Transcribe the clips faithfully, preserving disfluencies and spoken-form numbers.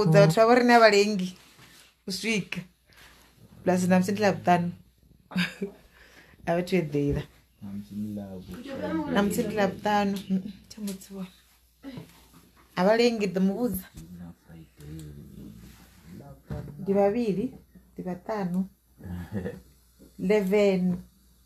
ndamudza twavari navalengi kusvika plus namusindila butano avatwedheira namusindila butano chamutsiwa avalengi ndamuvudza ndi vaviri ndi vatano eleven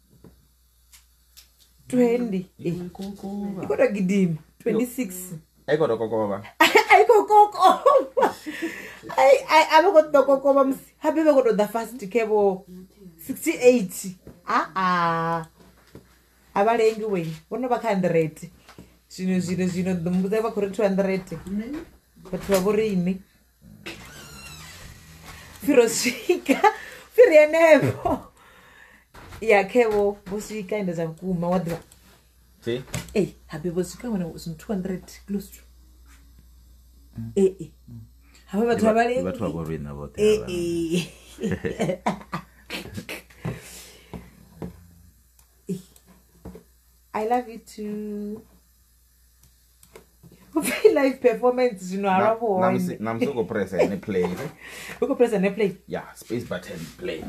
twenty ikoda gidima twenty-six aikoda kokova aiko kokova ai ai abekoda kokova msi habe bekoda the first kebo sixty-eight ah ah avalengi we bona ba one hundred zvino zvino zvino ndimbuza vakore two hundred but vavorine firosvika firenevo yakhevo vosvika enda zvakuma wadhiva see eh habe vosvika wana was two hundred close to eh eh habe vathu vavalengi vathu vavorina vote eh eh I love you too. Live performance, you know, I love one. Nam so go press and play. We go press and play. Yeah, space button play.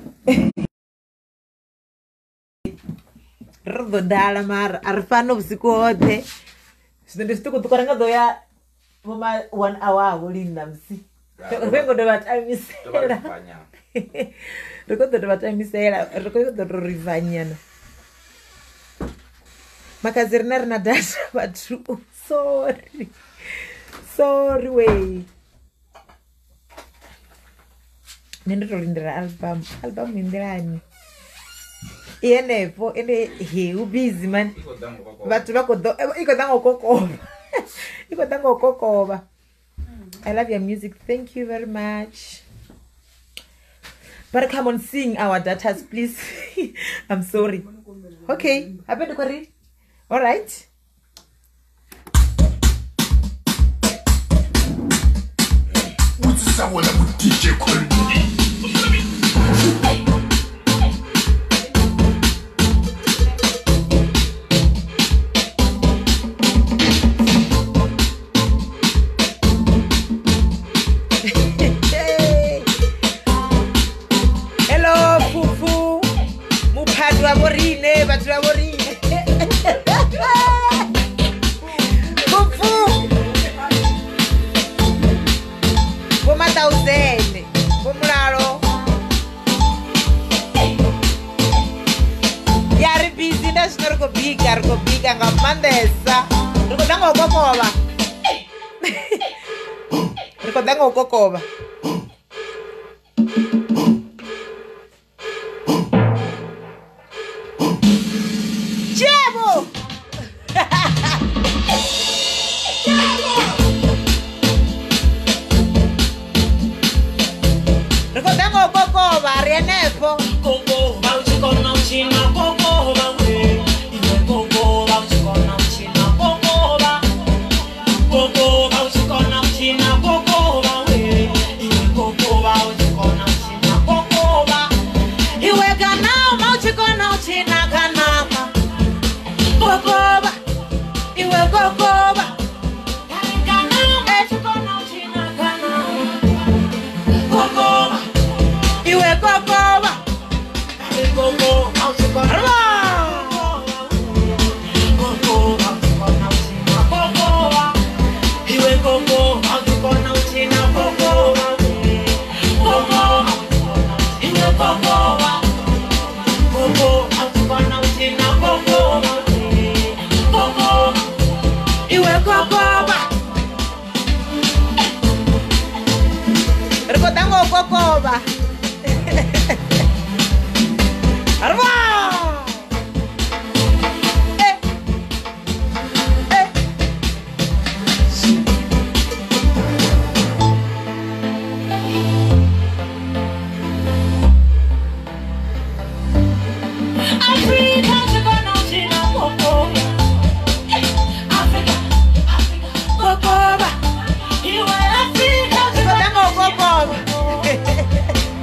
Rodo dala mar arfano usiku Sinde stuko tukaranga doya mama one hour wolinda msi. Vengo de batime misera. Rekodo de batime misera, rekodo de rivanyana. Makazirina rina dasha vathu sorry sorry way nendorindira album album indirani iyenepo ende he busy man vathu vakodo ikoda ngokokova ikoda ngokokova. I love your music, thank you very much, but come on, sing our datas please. I'm sorry. Okay, happen to read. All right. What's that one with D J Quality? Hello, Fufu. Mupadwa morine, badwa morine. Thousand, Pomularo. Yari busy, that's not go big, or go big, and go mandesa. Ricodango Cocoba. Ricodango Cocoba. Chemo! Ricodango Cocoba, Rianepo. Coco, Bauchi con Nauchina, Coco, Bauchi. Iwe Coco, Bauchi con Nauchina, Coco, Coco, Bauchi con Nauchina, Coco, Bauchi. Iwe Coco, Bauchi con Nauchina, Coco, Iwe Ganao, Bauchi con Nauchina, Ganama. Coco, Iwe Coco, Ganao, Bauchi con Nauchina, Ganama. Coco, Iwe Coco, Coco, Bauchi con Ricodango Cocoba. Arva! Eh. Eh. Africa, Africa, Cocoba. Africa, Africa, Cocoba. You are Africa, Ricodango Cocoba.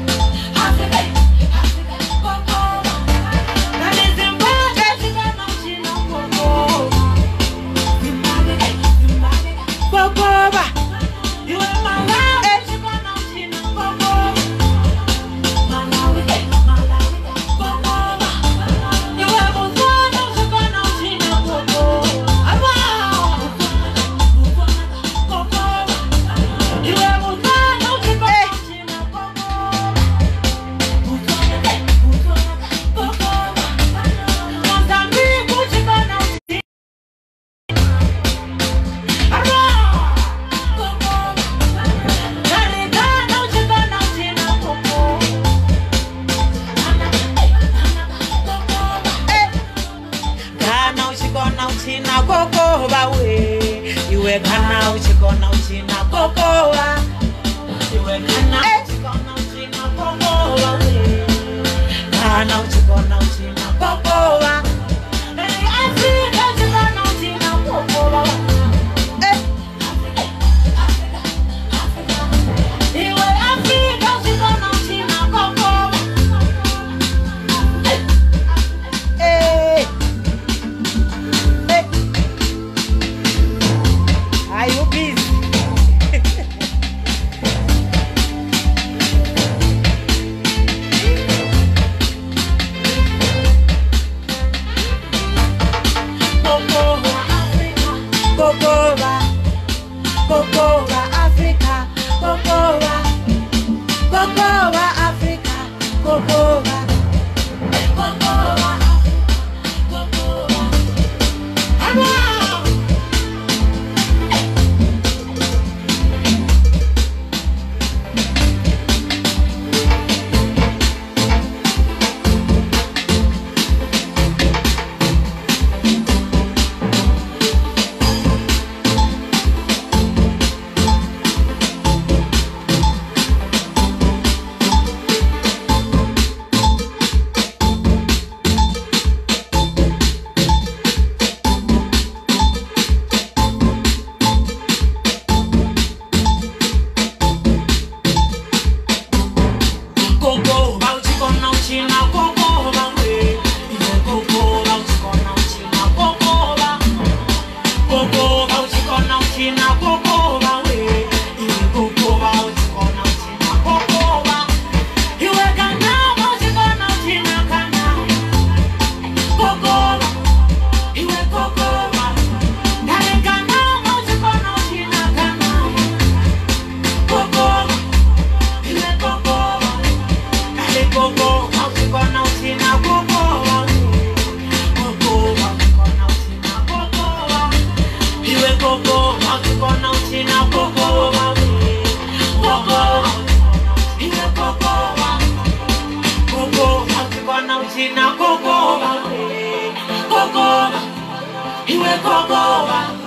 kokoba we. Iwe kana uchikona uchina kokoba. Iwe kana uchikona uchina kokoba we. Kana uchikona uchina kokoba. Hey, Africa uchikona uchina kokoba. Eh. Iwe Africa uchikona uchina kokoba. Eh. Are you busy? Kokoba, Kokoba, Africa, Kokoba, Kokoba, Africa, Kokoba, Kokoba, Kokoba. Kokoba, Kokoba, Kokoba, Kokoba,